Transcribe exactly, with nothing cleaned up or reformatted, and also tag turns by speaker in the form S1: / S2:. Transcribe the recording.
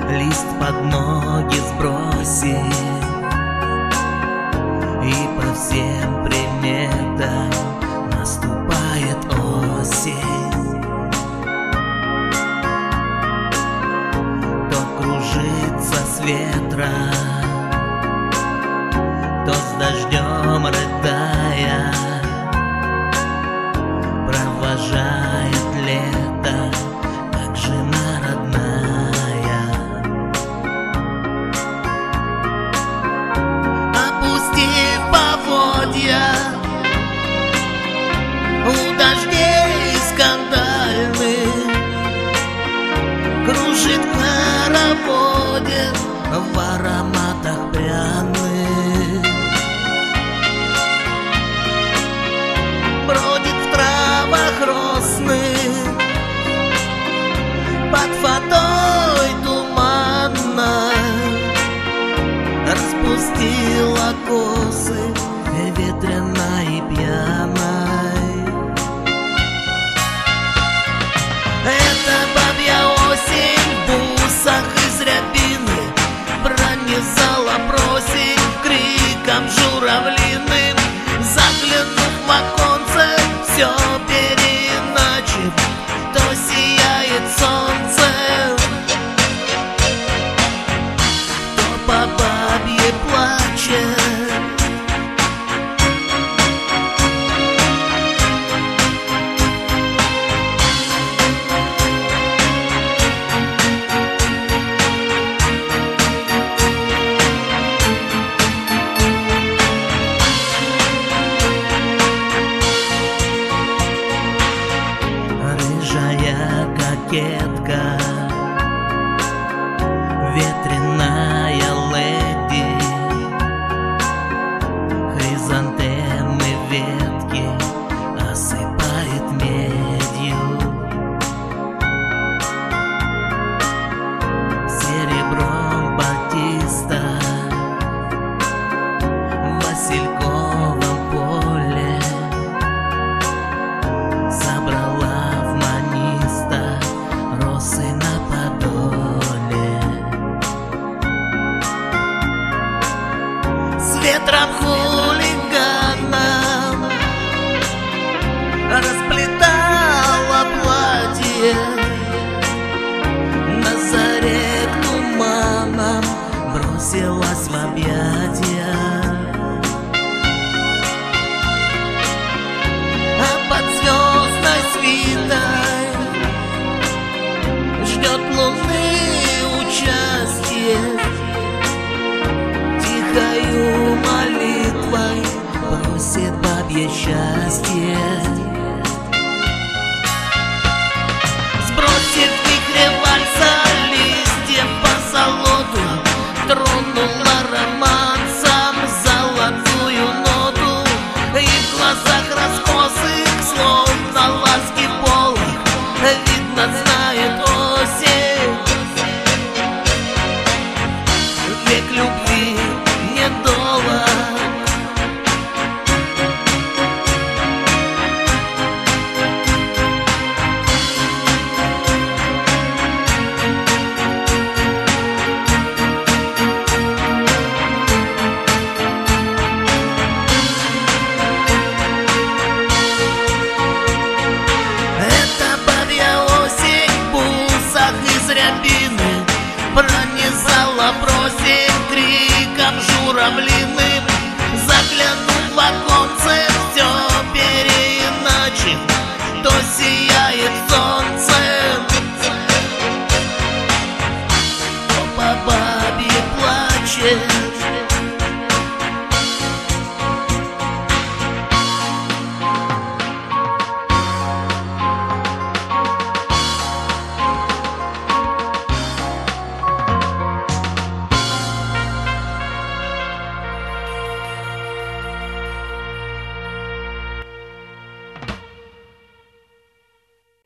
S1: лист под ноги сбросит, и по всем приметам наступает осень. То кружится с ветра, то с дождем рыдая провожает лето, как жена родная. Опустив поводья у дождей скандальных, кружит хороводец в ароматах пряных. Бродит в травах росных, под фатой туманно распустила косы ветреной и пьяной. Это бабья осень в бусах из рябины пронизала просень криком журавлиным. Заглянув в оконце, все переиначив, то сияет солнце, то по бабье плачет. Кокетка, ветреная леди, хризантемы ветки осыпает медью, серебром батиста в васильковом поле собрала росы на подоле. С ветром хулиганом расплетала платье, на заре к туманам бросилась в объятия. А под звездной свитой ждет луны участие, тихою молитвой просит бабье счастье. Сбросив в вихре вальса листьев по золоту, тронула романсом золотую ноту, и в глазах раскосых, словно ласки полых, видно, знает осень. Век любви недолг. Пронизала просень криком журавлиным. Заглянув в оконце, все переиначив, то сияет солнце, то по бабье плачет.